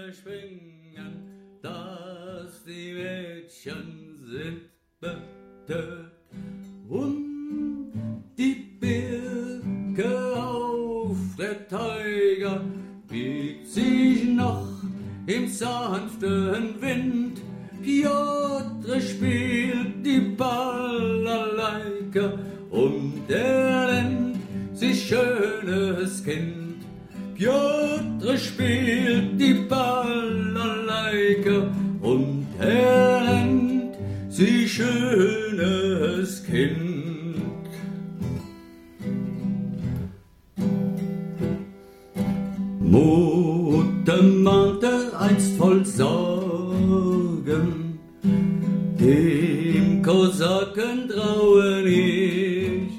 schwingen, dass die Mädchen sind betört. Und die Birke auf der Taiga biegt sich noch im sanften Wind. Piotr spielt die Balalaika und er nennt sich schönes Kind. Piotr spielt die Balalaika und er nennt sich schönes Kind. Mutter mahnte einst voll Sorgen, dem Kosaken traue nicht.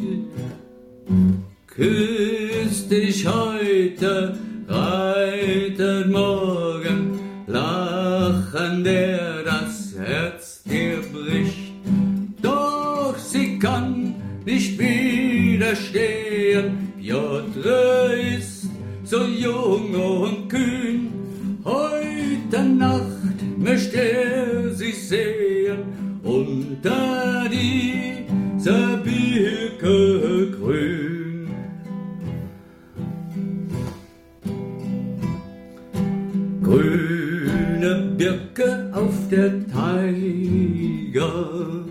Küsst dich heute, reitet morgen, lachen der das Herz dir bricht. Doch sie kann nicht widerstehen, Piotr ist so jung und kühn. Heute Nacht möchte er sie sehen, unter dieser Birke grün. Grüne Birke auf der Taiga,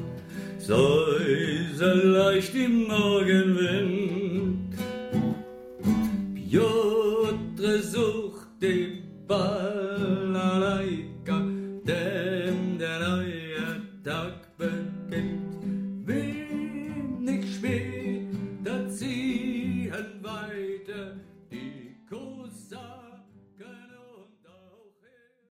säuse leicht im Morgenwind. Piotr sucht den Ball